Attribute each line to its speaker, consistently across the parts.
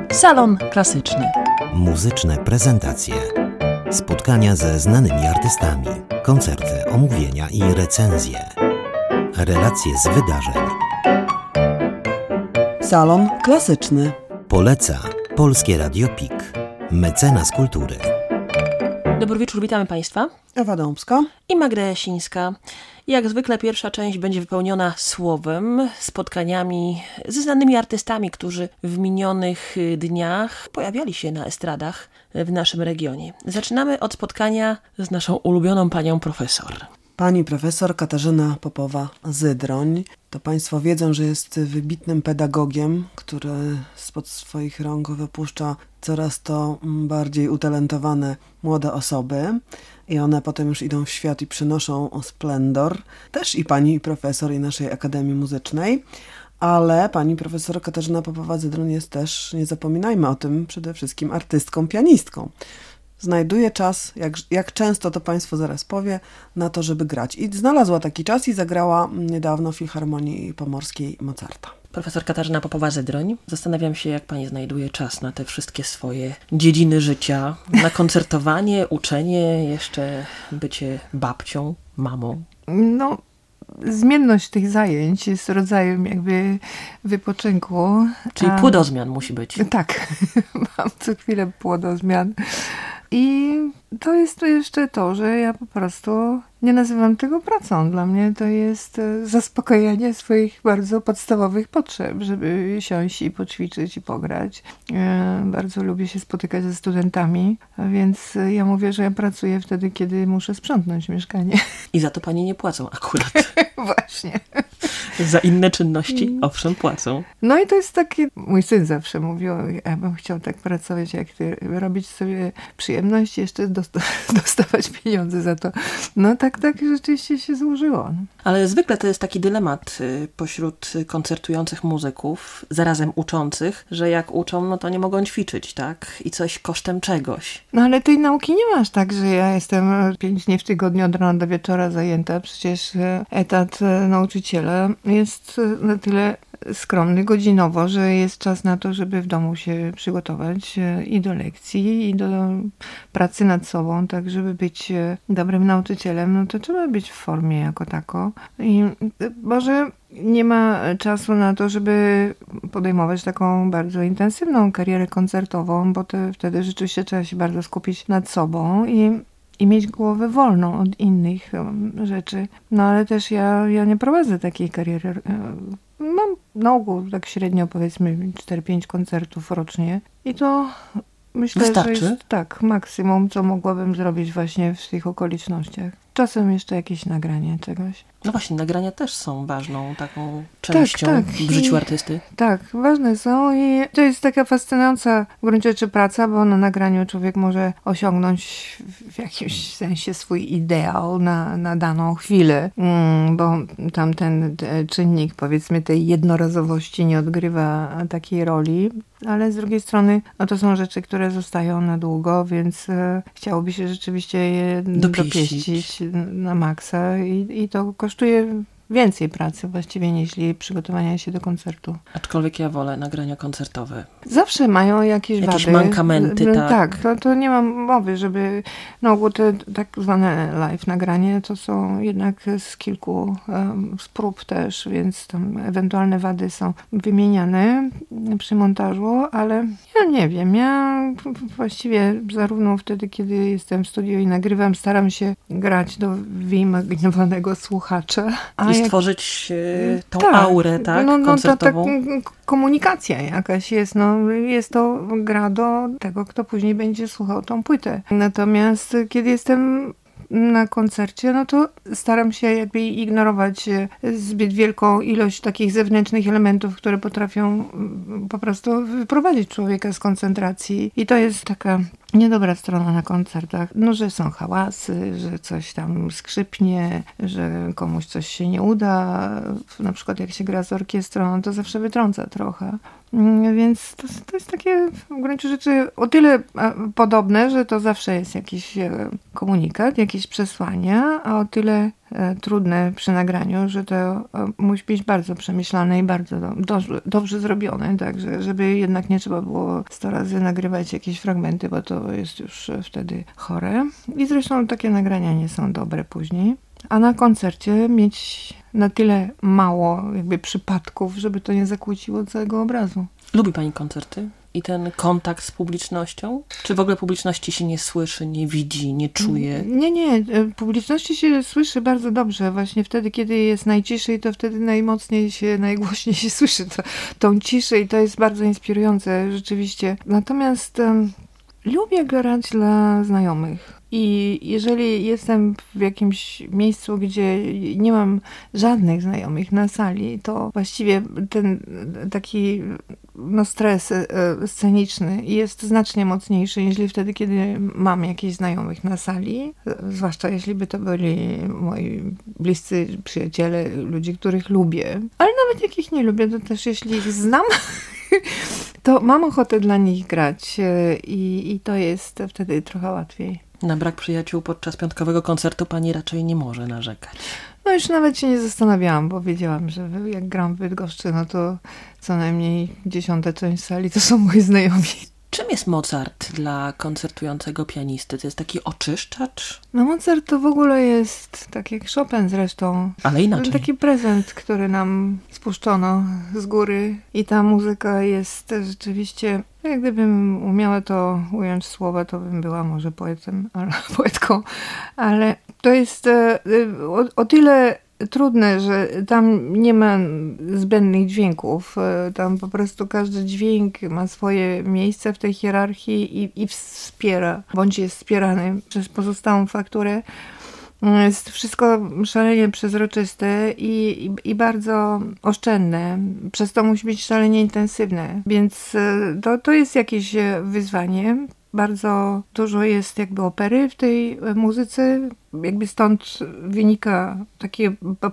Speaker 1: Salon Klasyczny.
Speaker 2: Muzyczne prezentacje. Spotkania ze znanymi artystami. Koncerty, omówienia i recenzje. Relacje z wydarzeń.
Speaker 3: Salon Klasyczny.
Speaker 2: Poleca Polskie Radio PIK. Mecenas kultury.
Speaker 1: Dobry wieczór, witamy Państwa.
Speaker 3: Ewa Dąbska
Speaker 1: i Magda Jasińska. Jak zwykle pierwsza część będzie wypełniona słowem, spotkaniami ze znanymi artystami, którzy w minionych dniach pojawiali się na estradach w naszym regionie. Zaczynamy od spotkania z naszą ulubioną panią profesor.
Speaker 3: Pani profesor Katarzyna Popowa-Zydroń. To Państwo wiedzą, że jest wybitnym pedagogiem, który spod swoich rąk wypuszcza coraz to bardziej utalentowane młode osoby i one potem już idą w świat i przynoszą splendor. Też i pani profesor i naszej Akademii Muzycznej. Ale pani profesor Katarzyna Popowa-Zydroń jest też, nie zapominajmy o tym, przede wszystkim artystką, pianistką. Znajduje czas, jak często to Państwo zaraz powie, na to, żeby grać. I znalazła taki czas i zagrała niedawno w Filharmonii Pomorskiej Mozarta.
Speaker 1: Profesor Katarzyna Popowa-Zydroń. Zastanawiam się, jak Pani znajduje czas na te wszystkie swoje dziedziny życia. Na koncertowanie, uczenie, jeszcze bycie babcią, mamą.
Speaker 4: No, zmienność tych zajęć jest rodzajem jakby wypoczynku.
Speaker 1: Czyli płodozmian musi być.
Speaker 4: Tak, mam co chwilę płodozmian. I to jest jeszcze to, że ja po prostu nie nazywam tego pracą. Dla mnie to jest zaspokojenie swoich bardzo podstawowych potrzeb, żeby siąść i poćwiczyć i pograć. Bardzo lubię się spotykać ze studentami, więc ja mówię, że ja pracuję wtedy, kiedy muszę sprzątnąć mieszkanie.
Speaker 1: I za to pani nie płacą akurat.
Speaker 4: Właśnie.
Speaker 1: Za inne czynności owszem płacą.
Speaker 4: No i to jest takie, mój syn zawsze mówił, ja bym chciał tak pracować jak ty, robić sobie przyjemność i jeszcze dostawać pieniądze za to. No tak rzeczywiście się złożyło.
Speaker 1: Ale zwykle to jest taki dylemat pośród koncertujących muzyków, zarazem uczących, że jak uczą, no to nie mogą ćwiczyć, tak? I coś kosztem czegoś.
Speaker 4: No ale tej nauki nie masz tak, że ja jestem 5 dni w tygodniu od rana do wieczora zajęta. Przecież etat nauczyciela jest na tyle skromny godzinowo, że jest czas na to, żeby w domu się przygotować i do lekcji, i do pracy nad sobą, tak żeby być dobrym nauczycielem, no to trzeba być w formie jako tako. I może nie ma czasu na to, żeby podejmować taką bardzo intensywną karierę koncertową, bo wtedy rzeczywiście trzeba się bardzo skupić nad sobą i mieć głowę wolną od innych rzeczy. No ale też ja nie prowadzę takiej kariery. Mam na ogół tak średnio powiedzmy 4-5 koncertów rocznie i to myślę,
Speaker 1: wystarczy?
Speaker 4: Że jest tak maksimum, co mogłabym zrobić właśnie w tych okolicznościach. Czasem jeszcze jakieś nagranie czegoś.
Speaker 1: No właśnie, nagrania też są ważną taką częścią w życiu artysty.
Speaker 4: Tak, ważne są i to jest taka fascynująca w gruncie rzeczy praca, bo na nagraniu człowiek może osiągnąć w jakimś sensie swój ideał na daną chwilę, bo tam ten czynnik powiedzmy tej jednorazowości nie odgrywa takiej roli, ale z drugiej strony no to są rzeczy, które zostają na długo, więc chciałoby się rzeczywiście je dopieścić na maksa i to kosztuje więcej pracy właściwie niż przygotowania się do koncertu.
Speaker 1: Aczkolwiek ja wolę nagrania koncertowe.
Speaker 4: Zawsze mają jakieś wady.
Speaker 1: mankamenty, tak.
Speaker 4: Tak, to nie mam mowy, żeby na ogół te tak zwane live nagranie to są jednak z kilku z prób też, więc tam ewentualne wady są wymieniane przy montażu, ale ja nie wiem, ja właściwie zarówno wtedy, kiedy jestem w studiu i nagrywam, staram się grać do wyimaginowanego słuchacza,
Speaker 1: stworzyć tą aurę, tak, koncertową.
Speaker 4: Ta komunikacja jakaś jest, jest to gra do tego, kto później będzie słuchał tą płytę. Natomiast kiedy jestem na koncercie, no to staram się jakby ignorować zbyt wielką ilość takich zewnętrznych elementów, które potrafią po prostu wyprowadzić człowieka z koncentracji. I to jest taka niedobra strona na koncertach, że są hałasy, że coś tam skrzypnie, że komuś coś się nie uda. Na przykład jak się gra z orkiestrą, to zawsze wytrąca trochę. Więc to jest takie w gruncie rzeczy o tyle podobne, że to zawsze jest jakiś komunikat, jakieś przesłanie, a o tyle trudne przy nagraniu, że to musi być bardzo przemyślane i bardzo dobrze zrobione, tak, żeby jednak nie trzeba było 100 razy nagrywać jakieś fragmenty, bo to jest już wtedy chore. I zresztą takie nagrania nie są dobre później. A na koncercie mieć na tyle mało jakby przypadków, żeby to nie zakłóciło całego obrazu.
Speaker 1: Lubi pani koncerty? I ten kontakt z publicznością? Czy w ogóle publiczności się nie słyszy, nie widzi, nie czuje?
Speaker 4: Nie. Publiczności się słyszy bardzo dobrze. Właśnie wtedy, kiedy jest najciszej, to wtedy najgłośniej się słyszy tą ciszę i to jest bardzo inspirujące rzeczywiście. Natomiast lubię grać dla znajomych. I jeżeli jestem w jakimś miejscu, gdzie nie mam żadnych znajomych na sali, to właściwie ten taki stres sceniczny jest znacznie mocniejszy, niż wtedy, kiedy mam jakichś znajomych na sali. Zwłaszcza jeśli by to byli moi bliscy przyjaciele, ludzie, których lubię. Ale nawet jak ich nie lubię, to też jeśli ich znam, to mam ochotę dla nich grać i to jest wtedy trochę łatwiej.
Speaker 1: Na brak przyjaciół podczas piątkowego koncertu pani raczej nie może narzekać.
Speaker 4: No już nawet się nie zastanawiałam, bo wiedziałam, że jak gram w Bydgoszczy, no to co najmniej 10. część sali to są moi znajomi.
Speaker 1: Czym jest Mozart dla koncertującego pianisty? To jest taki oczyszczacz?
Speaker 4: No Mozart to w ogóle jest, tak jak Chopin zresztą,
Speaker 1: ale inaczej.
Speaker 4: Taki prezent, który nam spuszczono z góry i ta muzyka jest rzeczywiście, jak gdybym umiała to ująć słowa, to bym była może poetką, ale to jest o tyle trudne, że tam nie ma zbędnych dźwięków. Tam po prostu każdy dźwięk ma swoje miejsce w tej hierarchii i wspiera, bądź jest wspierany przez pozostałą fakturę. Jest wszystko szalenie przezroczyste i bardzo oszczędne. Przez to musi być szalenie intensywne. Więc to jest jakieś wyzwanie. Bardzo dużo jest jakby opery w tej muzyce. Jakby stąd wynika takie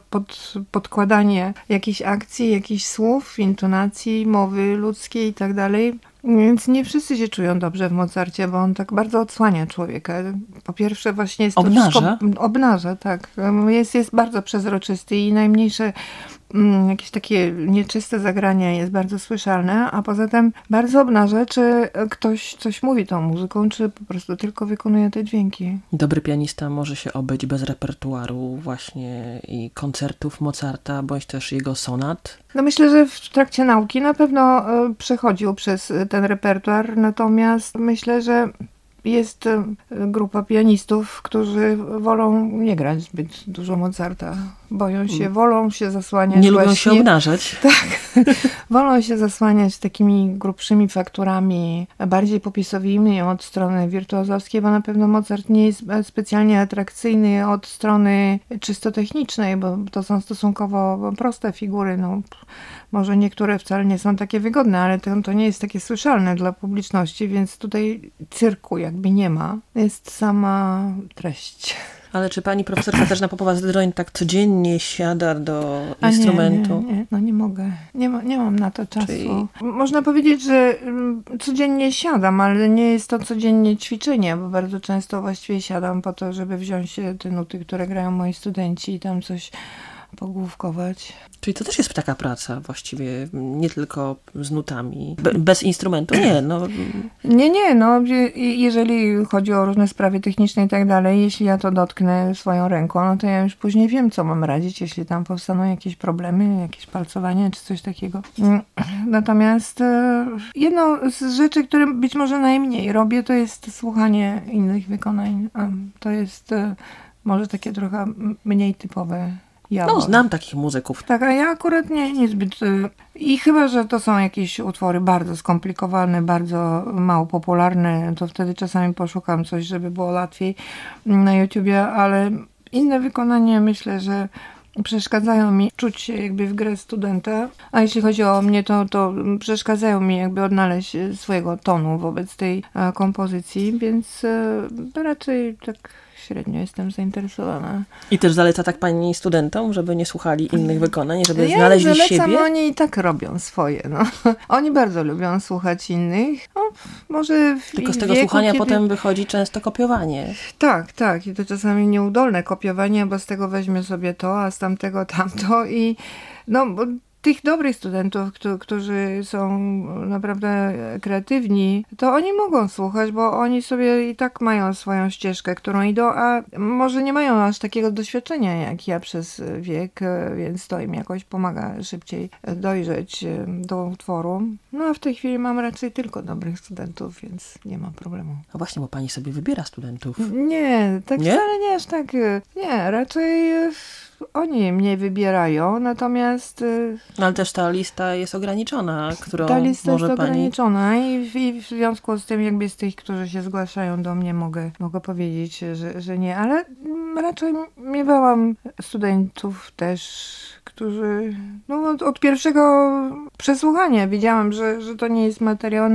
Speaker 4: podkładanie jakichś akcji, jakichś słów, intonacji, mowy ludzkiej i tak dalej. Więc nie wszyscy się czują dobrze w Mozarcie, bo on tak bardzo odsłania człowieka. Po pierwsze właśnie jest
Speaker 1: obnaża?
Speaker 4: Obnaża, tak. Jest bardzo przezroczysty i najmniejsze jakieś takie nieczyste zagrania jest bardzo słyszalne, a poza tym bardzo obnaża, czy ktoś coś mówi tą muzyką, czy po prostu tylko wykonuje te dźwięki.
Speaker 1: Dobry pianista może się obyć bez repertuaru właśnie i koncertów Mozarta, bądź też jego sonat.
Speaker 4: No myślę, że w trakcie nauki na pewno przechodził przez ten repertuar, natomiast myślę, że jest grupa pianistów, którzy wolą nie grać zbyt dużo Mozarta. Boją się, wolą się zasłaniać.
Speaker 1: Nie lubią się obnażać.
Speaker 4: Tak. Wolą się zasłaniać takimi grubszymi fakturami, bardziej popisowymi od strony wirtuozowskiej, bo na pewno Mozart nie jest specjalnie atrakcyjny od strony czysto technicznej, bo to są stosunkowo proste figury. No, może niektóre wcale nie są takie wygodne, ale to nie jest takie słyszalne dla publiczności, więc tutaj cyrku jakby nie ma. Jest sama treść.
Speaker 1: Ale czy pani profesor Katarzyna Popowa-Zydroń tak codziennie siada do instrumentu?
Speaker 4: Nie, no nie mogę. Nie mam na to czasu. Czyli... Można powiedzieć, że codziennie siadam, ale nie jest to codziennie ćwiczenie, bo bardzo często właściwie siadam po to, żeby wziąć te nuty, które grają moi studenci i tam coś pogłówkować.
Speaker 1: Czyli to też jest taka praca właściwie, nie tylko z nutami. Bez instrumentu? Nie, no.
Speaker 4: Nie, no jeżeli chodzi o różne sprawy techniczne i tak dalej, jeśli ja to dotknę swoją ręką, no to ja już później wiem, co mam radzić, jeśli tam powstaną jakieś problemy, jakieś palcowanie czy coś takiego. Natomiast jedną z rzeczy, które być może najmniej robię, to jest słuchanie innych wykonań. To jest może takie trochę mniej typowe.
Speaker 1: No, znam takich muzyków.
Speaker 4: Tak, a ja akurat niezbyt. I chyba, że to są jakieś utwory bardzo skomplikowane, bardzo mało popularne, to wtedy czasami poszukam coś, żeby było łatwiej na YouTubie, ale inne wykonania myślę, że przeszkadzają mi czuć się jakby w grę studenta, a jeśli chodzi o mnie, to przeszkadzają mi jakby odnaleźć swojego tonu wobec tej kompozycji, więc raczej tak średnio jestem zainteresowana.
Speaker 1: I też zaleca tak pani studentom, żeby nie słuchali innych wykonań, żeby znaleźli siebie?
Speaker 4: Oni i tak robią swoje. No. Oni bardzo lubią słuchać innych. No, może w
Speaker 1: Tylko z
Speaker 4: ich
Speaker 1: tego
Speaker 4: wieku,
Speaker 1: słuchania
Speaker 4: kiedy...
Speaker 1: potem wychodzi często kopiowanie.
Speaker 4: Tak. I to czasami nieudolne kopiowanie, bo z tego weźmie sobie to, a z tamtego tamto i bo tych dobrych studentów, którzy są naprawdę kreatywni, to oni mogą słuchać, bo oni sobie i tak mają swoją ścieżkę, którą idą, a może nie mają aż takiego doświadczenia jak ja przez wiek, więc to im jakoś pomaga szybciej dojrzeć do utworu. No a w tej chwili mam raczej tylko dobrych studentów, więc nie ma problemu.
Speaker 1: A właśnie, bo pani sobie wybiera studentów.
Speaker 4: Nie, tak
Speaker 1: Nie?
Speaker 4: wcale nie aż tak. Nie, raczej oni mnie wybierają, natomiast
Speaker 1: No, ale też ta lista jest ograniczona, którą
Speaker 4: ta lista
Speaker 1: może
Speaker 4: jest
Speaker 1: pani...
Speaker 4: ograniczona i w związku z tym jakby z tych, którzy się zgłaszają do mnie mogę powiedzieć, że nie, ale raczej miewałam studentów też, którzy od pierwszego przesłuchania wiedziałam, że to nie jest materiał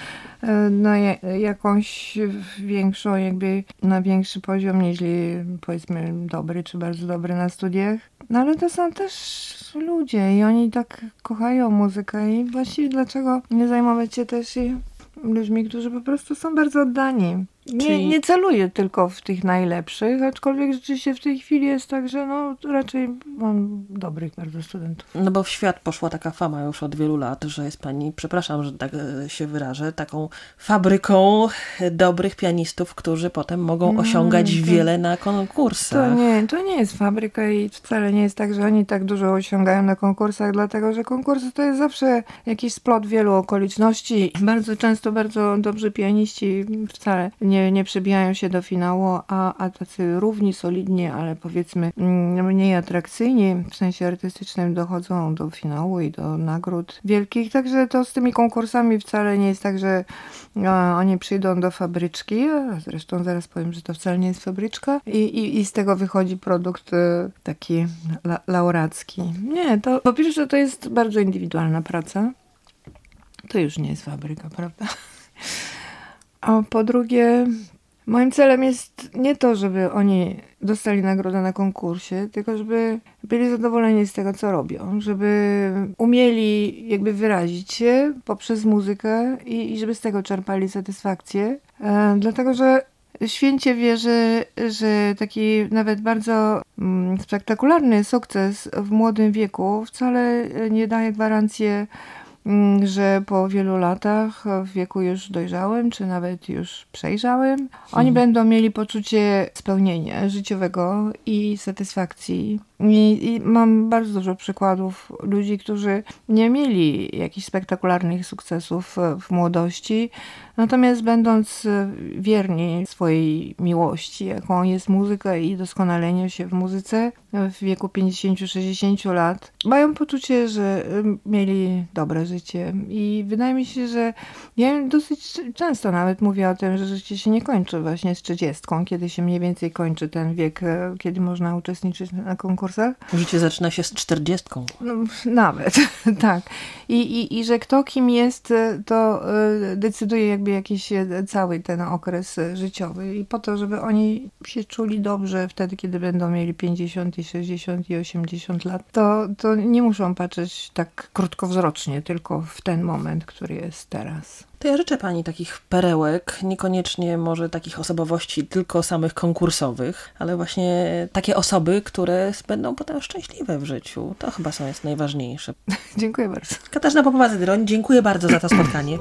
Speaker 4: na jakąś większą, jakby na większy poziom, niż powiedzmy dobry czy bardzo dobry na studiach. No ale to są też ludzie i oni tak kochają muzykę i właściwie dlaczego nie zajmować się też i ludźmi, którzy po prostu są bardzo oddani. Nie celuję tylko w tych najlepszych, aczkolwiek rzeczywiście w tej chwili jest tak, że raczej mam dobrych bardzo studentów.
Speaker 1: No bo w świat poszła taka fama już od wielu lat, że jest pani, przepraszam, że tak się wyrażę, taką fabryką dobrych pianistów, którzy potem mogą osiągać wiele na konkursach.
Speaker 4: To nie jest fabryka i wcale nie jest tak, że oni tak dużo osiągają na konkursach, dlatego że konkursy to jest zawsze jakiś splot wielu okoliczności. Bardzo często bardzo dobrzy pianiści wcale nie przebijają się do finału, a tacy równi, solidni, ale powiedzmy mniej atrakcyjni w sensie artystycznym dochodzą do finału i do nagród wielkich. Także to z tymi konkursami wcale nie jest tak, że oni przyjdą do fabryczki, a zresztą zaraz powiem, że to wcale nie jest fabryczka i z tego wychodzi produkt taki laureacki. Nie, to po pierwsze to jest bardzo indywidualna praca. To już nie jest fabryka, prawda? A po drugie, moim celem jest nie to, żeby oni dostali nagrodę na konkursie, tylko żeby byli zadowoleni z tego, co robią, żeby umieli jakby wyrazić się poprzez muzykę i żeby z tego czerpali satysfakcję. Dlatego, że święcie wierzę, że taki nawet bardzo spektakularny sukces w młodym wieku wcale nie daje gwarancji, że po wielu latach w wieku już dojrzałym, czy nawet już przejrzałym, oni będą mieli poczucie spełnienia życiowego i satysfakcji. I mam bardzo dużo przykładów ludzi, którzy nie mieli jakichś spektakularnych sukcesów w młodości, natomiast będąc wierni swojej miłości, jaką jest muzyka i doskonaleniu się w muzyce w wieku 50-60 lat, mają poczucie, że mieli dobre życie. I wydaje mi się, że ja im dosyć często nawet mówię o tym, że życie się nie kończy właśnie z 30, kiedy się mniej więcej kończy ten wiek, kiedy można uczestniczyć na konkursach.
Speaker 1: Życie zaczyna się z 40.
Speaker 4: No, nawet, tak. I że kto kim jest, to decyduje jakby jakiś cały ten okres życiowy. I po to, żeby oni się czuli dobrze wtedy, kiedy będą mieli 50, 60 i 80 lat, to nie muszą patrzeć tak krótkowzrocznie, tylko w ten moment, który jest teraz.
Speaker 1: To ja życzę pani takich perełek, niekoniecznie może takich osobowości tylko samych konkursowych, ale właśnie takie osoby, które będą potem szczęśliwe w życiu. To chyba jest najważniejsze.
Speaker 4: Dziękuję bardzo.
Speaker 1: Katarzyna Popowa-Zydroń, dziękuję bardzo za to spotkanie.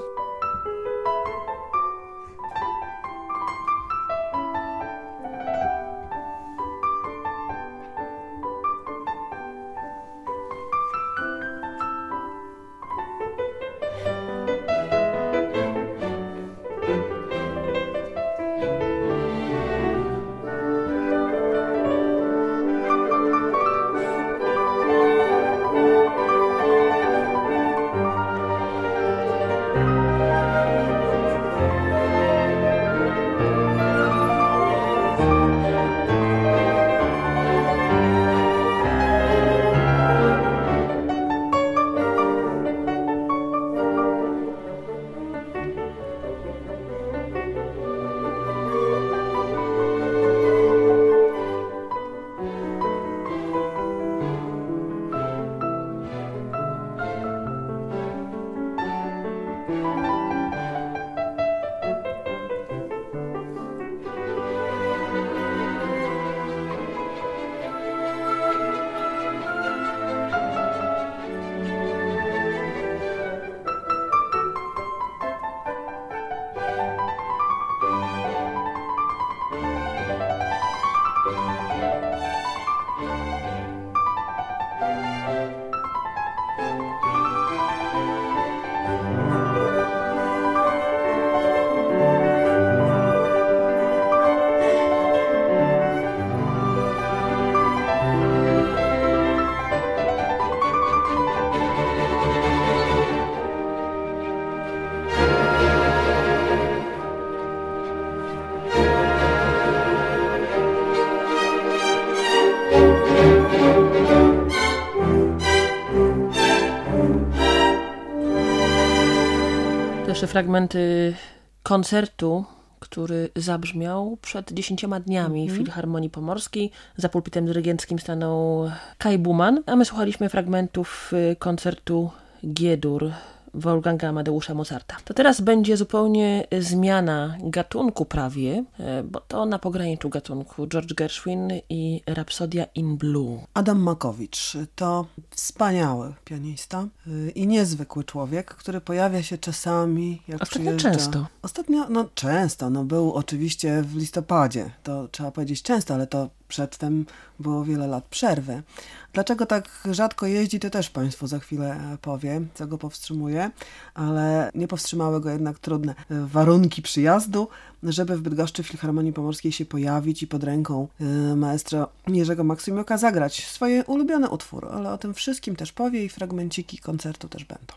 Speaker 1: pierwsze fragmenty koncertu, który zabrzmiał przed 10 dniami w Filharmonii Pomorskiej. Za pulpitem dyrygenckim stanął Kaj Buman, a my słuchaliśmy fragmentów koncertu G-dur Wolfganga Amadeusza Mozarta. To teraz będzie zupełnie zmiana gatunku prawie, bo to na pograniczu gatunku George Gershwin i Rapsodia in Blue.
Speaker 3: Adam Makowicz to wspaniały pianista i niezwykły człowiek, który pojawia się czasami, jak
Speaker 1: Ostatnio
Speaker 3: przyjeżdża.
Speaker 1: często.
Speaker 3: Ostatnio, często. Był oczywiście w listopadzie. To trzeba powiedzieć często, ale to przedtem było wiele lat przerwy. Dlaczego tak rzadko jeździ, to też Państwu za chwilę powiem, co go powstrzymuje, ale nie powstrzymały go jednak trudne warunki przyjazdu, żeby w Bydgoszczy w Filharmonii Pomorskiej się pojawić i pod ręką maestro Jerzego Maksymiuka zagrać swoje ulubione utwory, ale o tym wszystkim też powie i fragmenciki koncertu też będą.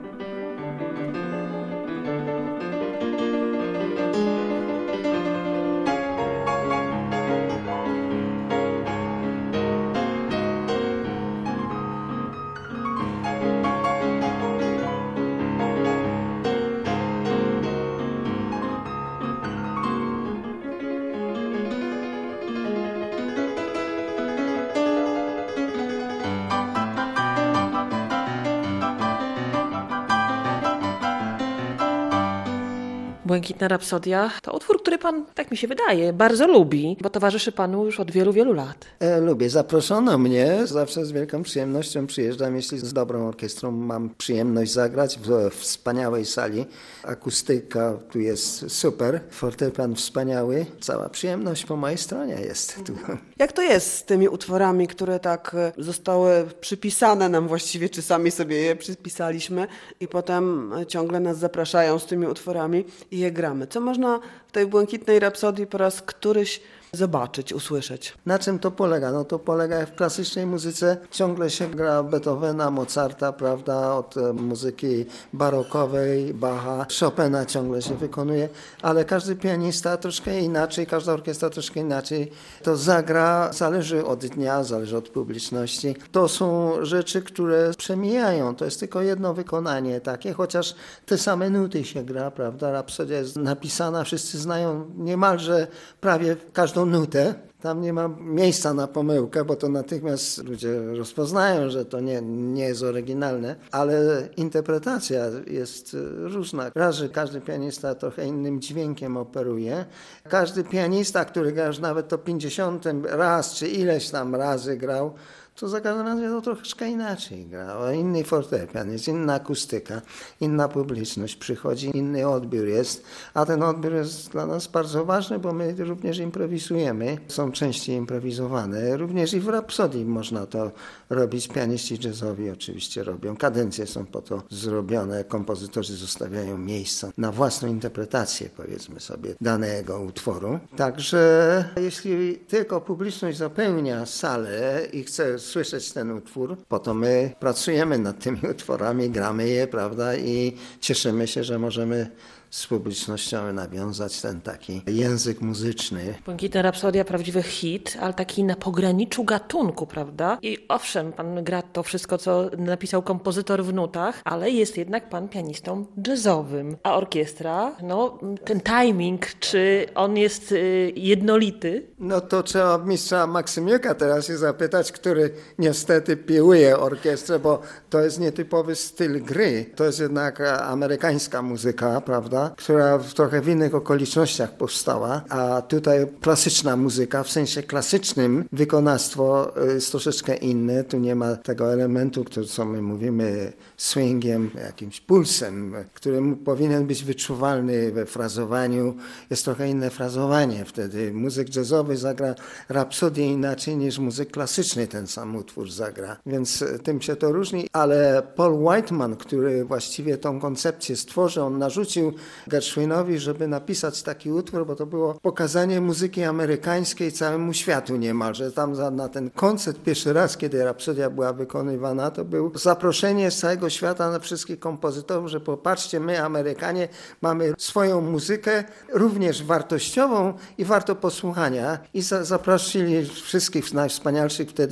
Speaker 1: Błękitna Rapsodia to utwór, który pan, tak mi się wydaje, bardzo lubi, bo towarzyszy panu już od wielu, wielu lat.
Speaker 5: Lubię. Zaproszono mnie. Zawsze z wielką przyjemnością przyjeżdżam, jeśli z dobrą orkiestrą mam przyjemność zagrać w wspaniałej sali. Akustyka tu jest super, fortepian wspaniały. Cała przyjemność po mojej stronie jest tu.
Speaker 3: Jak to jest z tymi utworami, które tak zostały przypisane nam właściwie, czy sami sobie je przypisaliśmy i potem ciągle nas zapraszają z tymi utworami i je gramy? Co można w tej Błękitnej Rapsodii po raz któryś zobaczyć, usłyszeć?
Speaker 5: Na czym to polega? No to polega jak w klasycznej muzyce. Ciągle się gra Beethovena, Mozarta, prawda, od muzyki barokowej, Bacha, Chopina ciągle się wykonuje, ale każdy pianista troszkę inaczej, każda orkiestra troszkę inaczej to zagra, zależy od dnia, zależy od publiczności. To są rzeczy, które przemijają, to jest tylko jedno wykonanie takie, chociaż te same nuty się gra, prawda, Rapsodia jest napisana, wszyscy znają niemalże prawie każdą nutę. Tam nie ma miejsca na pomyłkę, bo to natychmiast ludzie rozpoznają, że to nie jest oryginalne, ale interpretacja jest różna. Raz, że każdy pianista trochę innym dźwiękiem operuje. Każdy pianista, który gra już nawet to 50 raz, czy ileś tam razy grał, to za każdym razem to troszeczkę inaczej gra. Inny fortepian, jest inna akustyka, inna publiczność przychodzi, inny odbiór jest, a ten odbiór jest dla nas bardzo ważny, bo my również improwizujemy, są części improwizowane, również i w Rapsodii można to robić, pianiści jazzowi oczywiście robią, kadencje są po to zrobione, kompozytorzy zostawiają miejsca na własną interpretację, powiedzmy sobie, danego utworu. Także jeśli tylko publiczność zapełnia salę i chce słyszeć ten utwór, po to my pracujemy nad tymi utworami, gramy je, prawda, i cieszymy się, że możemy z publicznością nawiązać ten taki język muzyczny.
Speaker 1: Błękitna Rapsodia, prawdziwy hit, ale taki na pograniczu gatunku, prawda? I owszem, pan gra to wszystko, co napisał kompozytor w nutach, ale jest jednak pan pianistą jazzowym. A orkiestra, ten timing, czy on jest jednolity?
Speaker 5: No to trzeba mistrza Maksymiuka teraz się zapytać, który niestety piłuje orkiestrę, bo to jest nietypowy styl gry. To jest jednak amerykańska muzyka, prawda? Która trochę w innych okolicznościach powstała, a tutaj klasyczna muzyka, w sensie klasycznym wykonawstwo jest troszeczkę inne. Tu nie ma tego elementu, co my mówimy swingiem, jakimś pulsem, który powinien być wyczuwalny we frazowaniu. Jest trochę inne frazowanie wtedy. Muzyk jazzowy zagra rapsodię inaczej niż muzyk klasyczny ten sam utwór zagra. Więc tym się to różni, ale Paul Whiteman, który właściwie tą koncepcję stworzył, on narzucił Gershwinowi, żeby napisać taki utwór, bo to było pokazanie muzyki amerykańskiej całemu światu niemalże. Tam na ten koncert pierwszy raz, kiedy Rapsodia była wykonywana, to było zaproszenie z całego świata na wszystkich kompozytorów, że popatrzcie, my Amerykanie mamy swoją muzykę, również wartościową i warto posłuchania. I zaprosili wszystkich najwspanialszych wtedy, którzy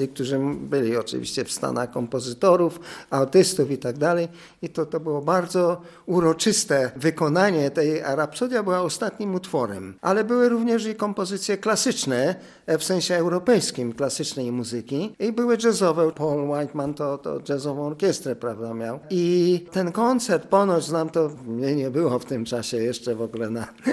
Speaker 5: tam byli oczywiście w Stanach kompozytorów, artystów i tak dalej. I to było bardzo uroczyste wykonanie. A Rapsodia była ostatnim utworem. Ale były również i kompozycje klasyczne, w sensie europejskim, klasycznej muzyki. I były jazzowe. Paul Whiteman to jazzową orkiestrę, prawda, miał. I ten koncert, ponoć znam to, mnie nie było w tym czasie jeszcze w ogóle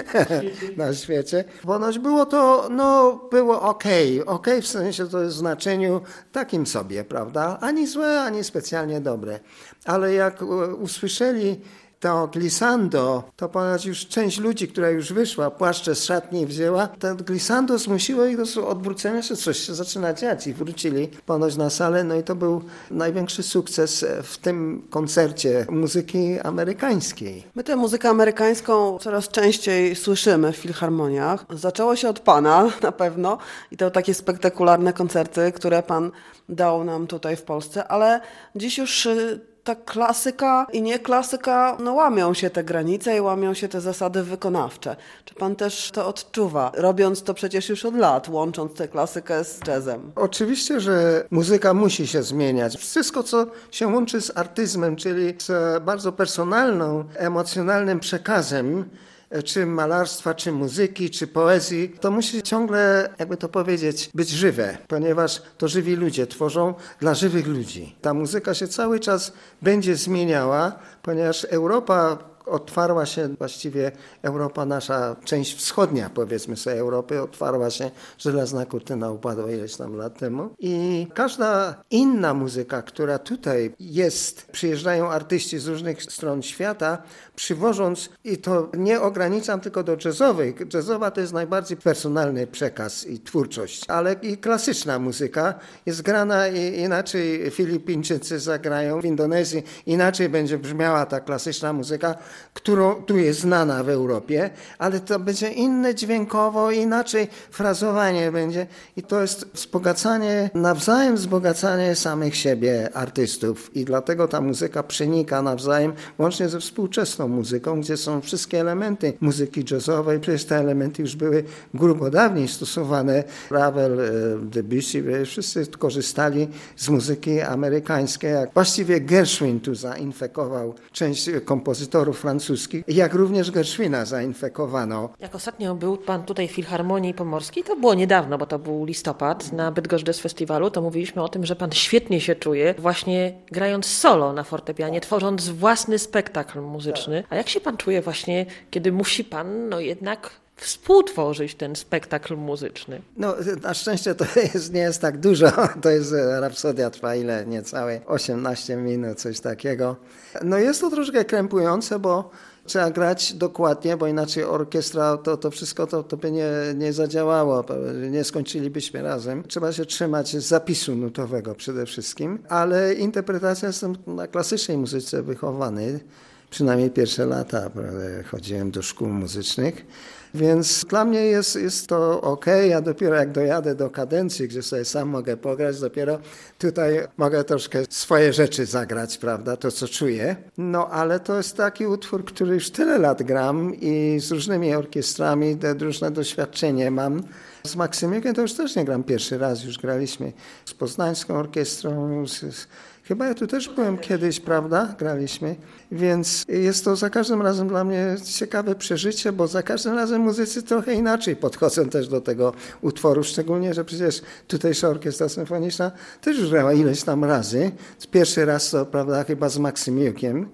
Speaker 5: na świecie. Ponoć było to, było okej, w sensie to jest w znaczeniu takim sobie, prawda? Ani złe, ani specjalnie dobre. Ale jak usłyszeli to glissando, to ponoć już część ludzi, która już wyszła, płaszcze z szatni wzięła, to glissando zmusiło ich do odwrócenia się, coś się zaczyna dziać i wrócili ponoć na salę, no i to był największy sukces w tym koncercie muzyki amerykańskiej.
Speaker 3: My tę muzykę amerykańską coraz częściej słyszymy w filharmoniach. Zaczęło się od pana na pewno i to takie spektakularne koncerty, które pan dał nam tutaj w Polsce, ale dziś już ta klasyka i nieklasyka, łamią się te granice i łamią się te zasady wykonawcze. Czy pan też to odczuwa, robiąc to przecież już od lat, łącząc tę klasykę z jazzem?
Speaker 5: Oczywiście, że muzyka musi się zmieniać. Wszystko, co się łączy z artyzmem, czyli z bardzo personalną, emocjonalnym przekazem, czy malarstwa, czy muzyki, czy poezji, to musi ciągle, jakby to powiedzieć, być żywe, ponieważ to żywi ludzie tworzą dla żywych ludzi. Ta muzyka się cały czas będzie zmieniała, ponieważ Europa otwarła się, właściwie Europa, nasza część wschodnia, powiedzmy sobie, Europy, otwarła się, żelazna kurtyna upadła ileś tam lat temu. I każda inna muzyka, która tutaj jest, przyjeżdżają artyści z różnych stron świata, przywożąc, i to nie ograniczam tylko do jazzowej. Jazzowa to jest najbardziej personalny przekaz i twórczość, ale i klasyczna muzyka jest grana inaczej. Filipińczycy zagrają w Indonezji, inaczej będzie brzmiała ta klasyczna muzyka, którą tu jest znana w Europie, ale to będzie inne dźwiękowo, inaczej frazowanie będzie i to jest wzbogacanie, nawzajem wzbogacanie samych siebie artystów i dlatego ta muzyka przenika nawzajem, łącznie ze współczesną muzyką, gdzie są wszystkie elementy muzyki jazzowej, przecież te elementy już były grubo dawniej stosowane. Ravel, Debussy, wszyscy korzystali z muzyki amerykańskiej. Właściwie Gershwin tu zainfekował część kompozytorów francuskich, jak również Gershwina zainfekowano.
Speaker 1: Jak ostatnio był pan tutaj w Filharmonii Pomorskiej, to było niedawno, bo to był listopad, na Bydgoszcz Jazz Festiwalu, to mówiliśmy o tym, że pan świetnie się czuje, właśnie grając solo na fortepianie, tworząc własny spektakl muzyczny. A jak się pan czuje właśnie, kiedy musi pan jednak współtworzyć ten spektakl muzyczny?
Speaker 5: Na szczęście to nie jest tak dużo. To jest Rapsodia, trwa ile? Niecałe 18 minut, coś takiego. Jest to troszkę krępujące, bo trzeba grać dokładnie, bo inaczej orkiestra, to wszystko to by nie zadziałało, nie skończylibyśmy razem. Trzeba się trzymać zapisu nutowego przede wszystkim, ale interpretacja, jestem na klasycznej muzyce wychowany, przynajmniej pierwsze lata chodziłem do szkół muzycznych. Więc dla mnie jest to okej. Ja dopiero jak dojadę do kadencji, gdzie sobie sam mogę pograć, dopiero tutaj mogę troszkę swoje rzeczy zagrać, prawda, to co czuję. Ale to jest taki utwór, który już tyle lat gram i z różnymi orkiestrami różne doświadczenie mam. Z Maksymiukiem to już też nie gram pierwszy raz, już graliśmy z Poznańską Orkiestrą, chyba ja tu też byłem kiedyś, prawda? Graliśmy. Więc jest to za każdym razem dla mnie ciekawe przeżycie, bo za każdym razem muzycy trochę inaczej podchodzą też do tego utworu, szczególnie, że przecież tutejsza orkiestra symfoniczna też już grała ileś tam razy. Pierwszy raz to, prawda, chyba z Maksymiukiem.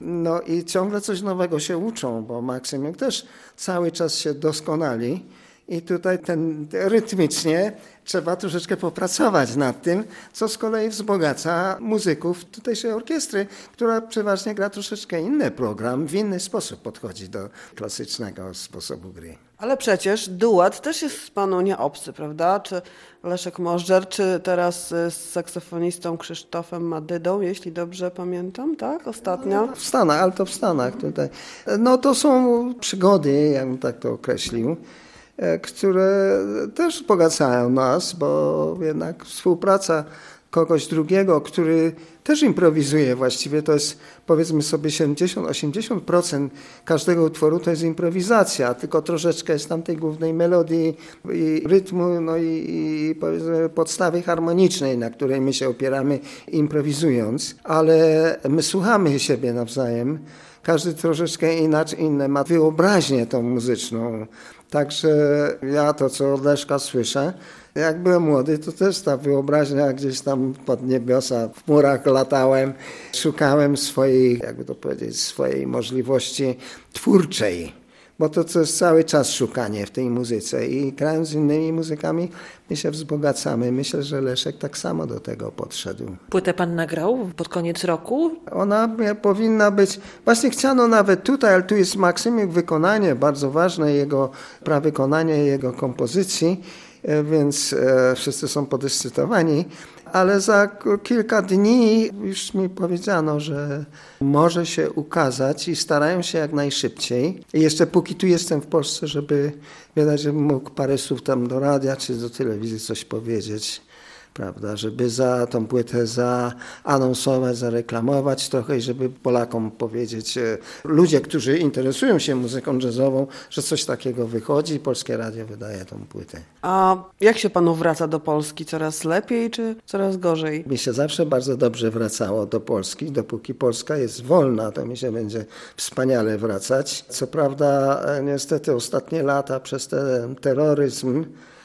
Speaker 5: I ciągle coś nowego się uczą, bo Maksymiuk też cały czas się doskonali. I tutaj rytmicznie trzeba troszeczkę popracować nad tym, co z kolei wzbogaca muzyków tutejszej orkiestry, która przeważnie gra troszeczkę inny program, w inny sposób podchodzi do klasycznego sposobu gry.
Speaker 3: Ale przecież duet też jest panu nie obcy, prawda? Czy Leszek Możdżer, czy teraz z saksofonistą Krzysztofem Madydą, jeśli dobrze pamiętam, tak? Ostatnio?
Speaker 5: W Stanach, ale to w Stanach tutaj. To są przygody, ja bym tak to określił, które też wzbogacają nas, bo jednak współpraca kogoś drugiego, który też improwizuje właściwie. To jest, powiedzmy sobie, 70-80% każdego utworu to jest improwizacja, tylko troszeczkę jest tam tej głównej melodii i rytmu, no i powiedzmy podstawy harmonicznej, na której my się opieramy improwizując, ale my słuchamy siebie nawzajem. Każdy troszeczkę inne ma wyobraźnię tą muzyczną. Także ja to, co od Leszka słyszę, jak byłem młody, to też ta wyobraźnia gdzieś tam pod niebiosa, w murach latałem, szukałem swojej, jakby to powiedzieć, swojej możliwości twórczej. Bo to jest cały czas szukanie w tej muzyce i grając z innymi muzykami my się wzbogacamy. Myślę, że Leszek tak samo do tego podszedł.
Speaker 1: Płytę pan nagrał pod koniec roku?
Speaker 5: Ona powinna być, właśnie chciano nawet tutaj, ale tu jest Maksymiuk wykonanie, bardzo ważne jego prawykonanie jego kompozycji, więc wszyscy są podekscytowani. Ale za kilka dni już mi powiedziano, że może się ukazać i starają się jak najszybciej. I jeszcze póki tu jestem w Polsce, żeby żebym mógł parę słów tam do radia czy do telewizji coś powiedzieć, prawda, żeby za tą płytę zaanonsować, zareklamować trochę i żeby Polakom powiedzieć, ludzie, którzy interesują się muzyką jazzową, że coś takiego wychodzi i Polskie Radio wydaje tą płytę.
Speaker 3: A jak się panu wraca do Polski? Coraz lepiej czy coraz gorzej?
Speaker 5: Mi się zawsze bardzo dobrze wracało do Polski. Dopóki Polska jest wolna, to mi się będzie wspaniale wracać. Co prawda niestety ostatnie lata przez ten terroryzm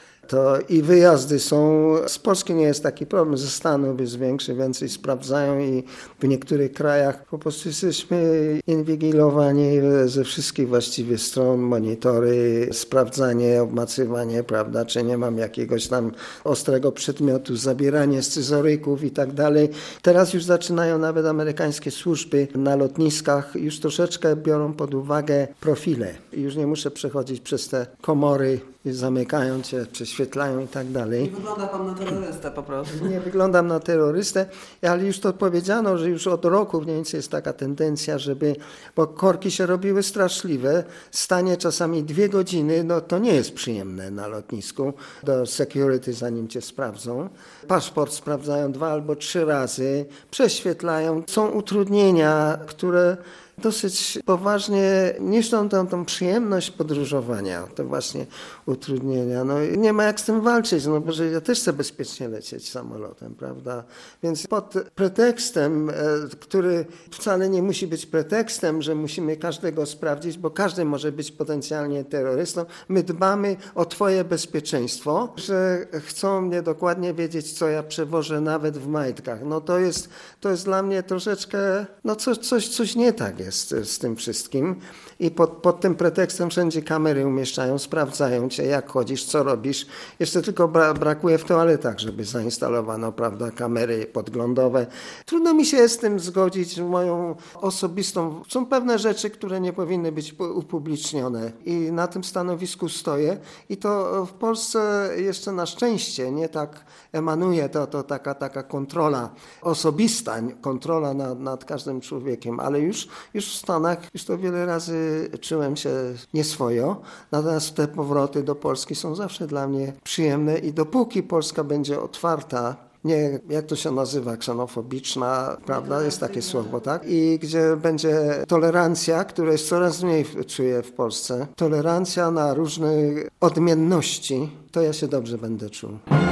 Speaker 5: to i wyjazdy są, z Polski nie jest taki problem, ze Stanów jest większy, więcej sprawdzają i w niektórych krajach po prostu jesteśmy inwigilowani ze wszystkich właściwie stron, monitory, sprawdzanie, obmacywanie, prawda, czy nie mam jakiegoś tam ostrego przedmiotu, zabieranie scyzoryków i tak dalej. Teraz już zaczynają nawet amerykańskie służby na lotniskach, już troszeczkę biorą pod uwagę profile. Już nie muszę przechodzić przez te komory, zamykają cię, prześwietlają i tak dalej.
Speaker 3: Nie wygląda pan na terrorystę po prostu.
Speaker 5: Nie wyglądam na terrorystę, ale już to powiedziano, że już od roku mniej więcej jest taka tendencja, bo korki się robiły straszliwe, stanie czasami 2 godziny, no to nie jest przyjemne na lotnisku, do security zanim cię sprawdzą. Paszport sprawdzają 2 albo 3 razy, prześwietlają. Są utrudnienia, które dosyć poważnie niszczą tą przyjemność podróżowania, te właśnie utrudnienia. No nie ma jak z tym walczyć, no bo że ja też chcę bezpiecznie lecieć samolotem, prawda? Więc pod pretekstem, który wcale nie musi być pretekstem, że musimy każdego sprawdzić, bo każdy może być potencjalnie terrorystą, my dbamy o twoje bezpieczeństwo, że chcą mnie dokładnie wiedzieć, co ja przewożę nawet w majtkach. No to jest dla mnie troszeczkę, no coś nie tak jest z tym wszystkim i pod tym pretekstem wszędzie kamery umieszczają, sprawdzają cię, jak chodzisz, co robisz. Jeszcze tylko brakuje w toaletach, żeby zainstalowano, prawda, kamery podglądowe. Trudno mi się z tym zgodzić, moją osobistą. Są pewne rzeczy, które nie powinny być upublicznione i na tym stanowisku stoję i to w Polsce jeszcze na szczęście nie tak emanuje to taka kontrola osobista, kontrola nad każdym człowiekiem, ale już w Stanach już to wiele razy czułem się nieswojo, natomiast te powroty do Polski są zawsze dla mnie przyjemne i dopóki Polska będzie otwarta, nie, jak to się nazywa, ksenofobiczna, prawda, jest takie słowo, tak? I gdzie będzie tolerancja, która jest coraz mniej czuję w Polsce, tolerancja na różne odmienności, to ja się dobrze będę czuł.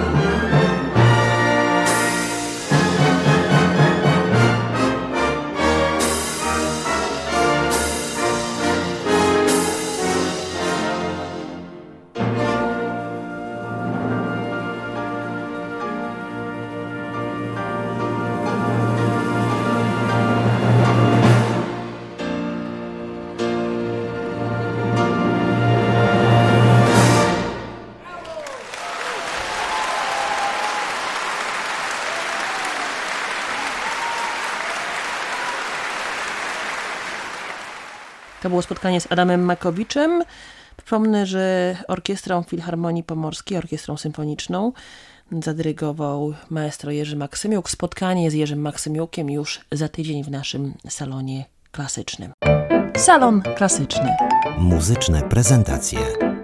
Speaker 1: To było spotkanie z Adamem Makowiczem. Przypomnę, że Orkiestrą Filharmonii Pomorskiej, Orkiestrą Symfoniczną zadyrygował maestro Jerzy Maksymiuk. Spotkanie z Jerzym Maksymiukiem już za tydzień w naszym salonie klasycznym. Salon Klasyczny.
Speaker 2: Muzyczne prezentacje.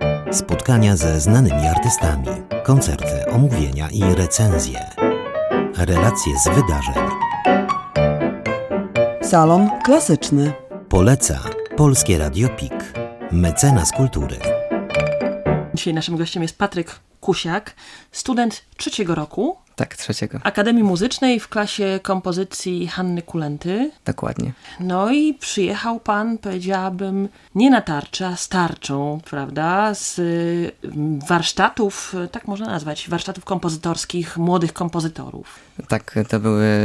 Speaker 2: Spotkania ze znanymi artystami. Koncerty, omówienia i recenzje. Relacje z wydarzeń.
Speaker 3: Salon klasyczny.
Speaker 2: Poleca Polskie Radio PiK. Mecenas kultury.
Speaker 1: Dzisiaj naszym gościem jest Patryk Kusiak, student 3. roku.
Speaker 6: Tak, 3.
Speaker 1: Akademii Muzycznej w klasie kompozycji Hanny Kulenty.
Speaker 6: Dokładnie.
Speaker 1: No i przyjechał pan, powiedziałabym, nie na tarczę, a z tarczą, prawda? Z warsztatów, tak można nazwać, warsztatów kompozytorskich młodych kompozytorów.
Speaker 6: Tak, to były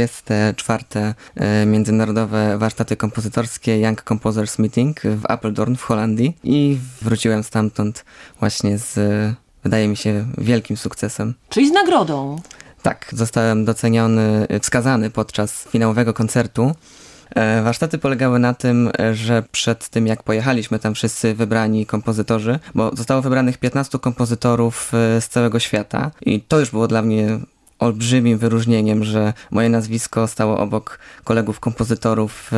Speaker 6: 24. Międzynarodowe warsztaty kompozytorskie Young Composers Meeting w Apeldoorn w Holandii i wróciłem stamtąd właśnie z, wydaje mi się, wielkim sukcesem.
Speaker 1: Czyli z nagrodą.
Speaker 6: Tak, zostałem doceniony, wskazany podczas finałowego koncertu. Warsztaty polegały na tym, że przed tym jak pojechaliśmy tam wszyscy wybrani kompozytorzy, bo zostało wybranych 15 kompozytorów z całego świata i to już było dla mnie olbrzymim wyróżnieniem, że moje nazwisko stało obok kolegów kompozytorów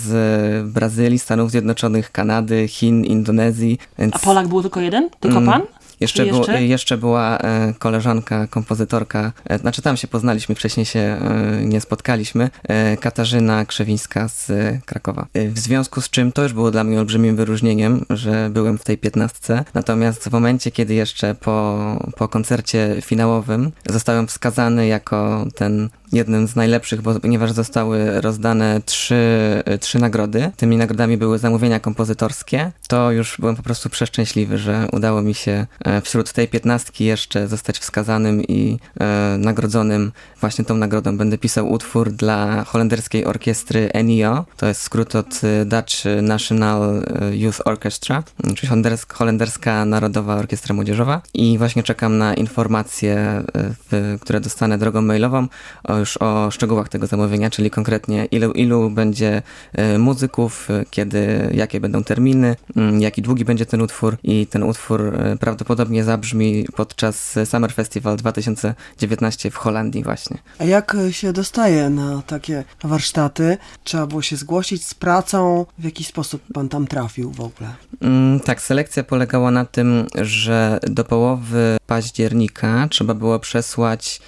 Speaker 6: z Brazylii, Stanów Zjednoczonych, Kanady, Chin, Indonezji. Więc... A
Speaker 1: Polak był tylko jeden? Tylko pan?
Speaker 6: Jeszcze była koleżanka, kompozytorka, znaczy tam się poznaliśmy, wcześniej się nie spotkaliśmy, Katarzyna Krzewińska z Krakowa. W związku z czym to już było dla mnie olbrzymim wyróżnieniem, że byłem w tej 15. Natomiast w momencie, kiedy jeszcze po koncercie finałowym zostałem wskazany jako ten jednym z najlepszych, ponieważ zostały rozdane trzy nagrody. Tymi nagrodami były zamówienia kompozytorskie. To już byłem po prostu przeszczęśliwy, że udało mi się wśród tej 15 jeszcze zostać wskazanym i nagrodzonym właśnie tą nagrodą. Będę pisał utwór dla holenderskiej orkiestry NIO. To jest skrót od Dutch National Youth Orchestra, czyli holenderska Narodowa Orkiestra Młodzieżowa. I właśnie czekam na informacje, które dostanę drogą mailową już o szczegółach tego zamówienia, czyli konkretnie ilu będzie muzyków, jakie będą terminy, jaki długi będzie ten utwór i ten utwór prawdopodobnie zabrzmi podczas Summer Festival 2019 w Holandii właśnie.
Speaker 3: A jak się dostaje na takie warsztaty? Trzeba było się zgłosić z pracą? W jaki sposób pan tam trafił w ogóle?
Speaker 6: Tak, selekcja polegała na tym, że do połowy października trzeba było przesłać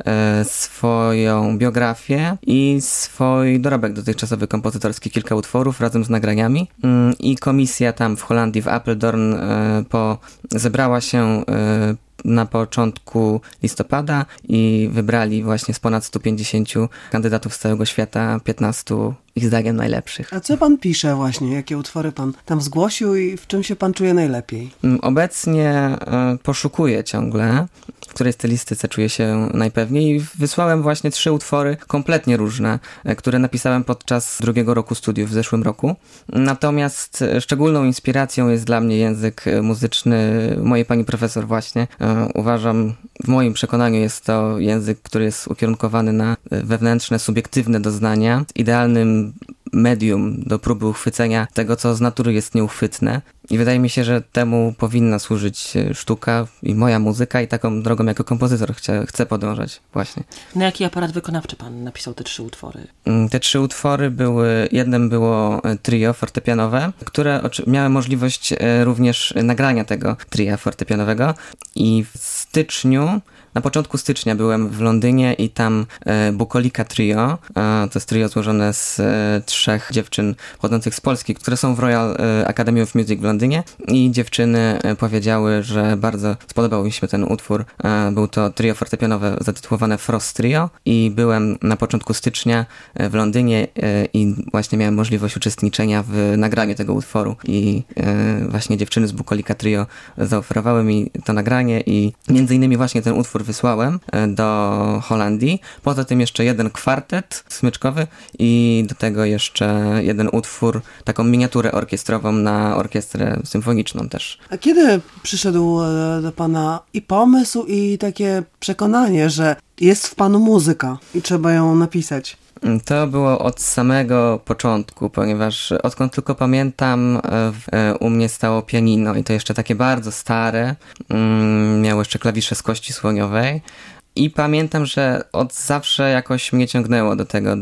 Speaker 6: swoją biografię i swój dorobek dotychczasowy kompozytorski, kilka utworów razem z nagraniami i komisja tam w Holandii, w Apeldoorn zebrała się na początku listopada i wybrali właśnie z ponad 150 kandydatów z całego świata 15 ich zdaniem najlepszych.
Speaker 3: A co pan pisze właśnie? Jakie utwory pan tam zgłosił i w czym się pan czuje najlepiej?
Speaker 6: Obecnie poszukuję ciągle, w której stylistyce czuję się najpewniej. Wysłałem właśnie 3 utwory kompletnie różne, które napisałem podczas 2. roku studiów w zeszłym roku. Natomiast szczególną inspiracją jest dla mnie język muzyczny mojej pani profesor właśnie. Uważam, w moim przekonaniu jest to język, który jest ukierunkowany na wewnętrzne, subiektywne doznania. Idealnym medium do próby uchwycenia tego, co z natury jest nieuchwytne. I wydaje mi się, że temu powinna służyć sztuka i moja muzyka i taką drogą jako kompozytor chcę podążać właśnie.
Speaker 1: Na jaki aparat wykonawczy pan napisał te 3 utwory?
Speaker 6: Te 3 utwory jednym było trio fortepianowe, które miały możliwość również nagrania tego tria fortepianowego i na początku stycznia byłem w Londynie i tam Bukolika Trio, to jest trio złożone z 3 dziewczyn pochodzących z Polski, które są w Royal Academy of Music w Londynie i dziewczyny powiedziały, że bardzo spodobał mi się ten utwór. Był to trio fortepianowe zatytułowane Frost Trio i byłem na początku stycznia w Londynie i właśnie miałem możliwość uczestniczenia w nagraniu tego utworu i właśnie dziewczyny z Bukolika Trio zaoferowały mi to nagranie i między innymi właśnie ten utwór wysłałem do Holandii. Poza tym jeszcze 1 kwartet smyczkowy i do tego jeszcze 1 utwór, taką miniaturę orkiestrową na orkiestrę symfoniczną też.
Speaker 3: A kiedy przyszedł do pana i pomysł i takie przekonanie, że jest w panu muzyka i trzeba ją napisać?
Speaker 6: To było od samego początku, ponieważ odkąd tylko pamiętam, u mnie stało pianino i to jeszcze takie bardzo stare, miało jeszcze klawisze z kości słoniowej I pamiętam, że od zawsze jakoś mnie ciągnęło do tego,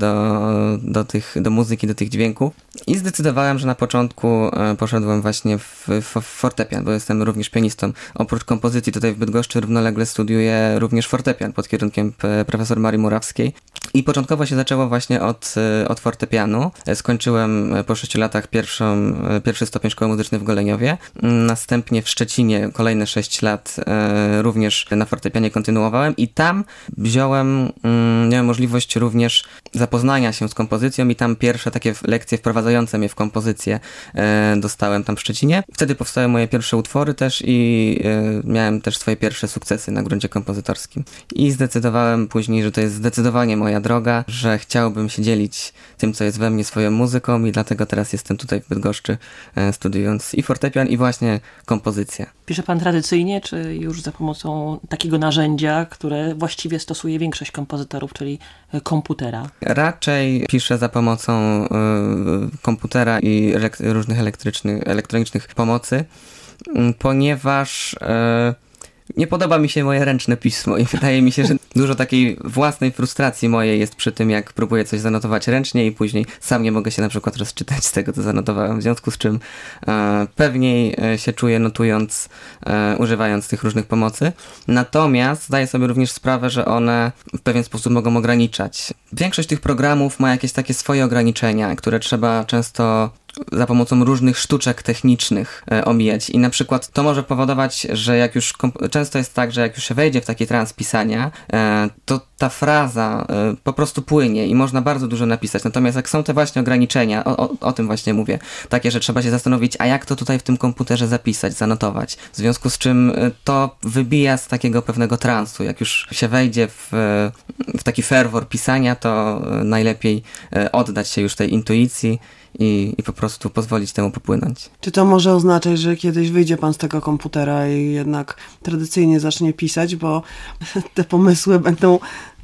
Speaker 6: do muzyki, do tych dźwięków. I zdecydowałem, że na początku poszedłem właśnie w fortepian, bo jestem również pianistą. Oprócz kompozycji tutaj w Bydgoszczy równolegle studiuję również fortepian pod kierunkiem profesor Marii Murawskiej. I początkowo się zaczęło właśnie od fortepianu. Skończyłem po 6 latach pierwszy stopień szkoły muzycznej w Goleniowie. Następnie w Szczecinie kolejne 6 lat również na fortepianie kontynuowałem i tam miałem możliwość również zapoznania się z kompozycją i tam pierwsze takie lekcje wprowadzające mnie w kompozycję dostałem tam w Szczecinie. Wtedy powstały moje pierwsze utwory też i miałem też swoje pierwsze sukcesy na gruncie kompozytorskim. I zdecydowałem później, że to jest zdecydowanie moja droga, że chciałbym się dzielić tym, co jest we mnie, swoją muzyką i dlatego teraz jestem tutaj w Bydgoszczy, studiując i fortepian, i właśnie kompozycję.
Speaker 1: Pisze pan tradycyjnie, czy już za pomocą takiego narzędzia, które właściwie stosuje większość kompozytorów, czyli komputera?
Speaker 6: Raczej piszę za pomocą komputera i różnych elektronicznych pomocy, ponieważ nie podoba mi się moje ręczne pismo i wydaje mi się, że dużo takiej własnej frustracji mojej jest przy tym, jak próbuję coś zanotować ręcznie i później sam nie mogę się na przykład rozczytać z tego, co zanotowałem, w związku z czym pewniej się czuję notując, używając tych różnych pomocy. Natomiast zdaję sobie również sprawę, że one w pewien sposób mogą ograniczać. Większość tych programów ma jakieś takie swoje ograniczenia, które trzeba często za pomocą różnych sztuczek technicznych omijać. I na przykład to może powodować, że często jest tak, że jak już się wejdzie w taki trans pisania, to ta fraza po prostu płynie i można bardzo dużo napisać. Natomiast jak są te właśnie ograniczenia, o tym właśnie mówię, takie, że trzeba się zastanowić, a jak to tutaj w tym komputerze zapisać, zanotować. W związku z czym to wybija z takiego pewnego transu. Jak już się wejdzie w taki ferwor pisania, to najlepiej oddać się już tej intuicji i po prostu pozwolić temu popłynąć.
Speaker 3: Czy to może oznaczać, że kiedyś wyjdzie pan z tego komputera i jednak tradycyjnie zacznie pisać, bo te pomysły będą,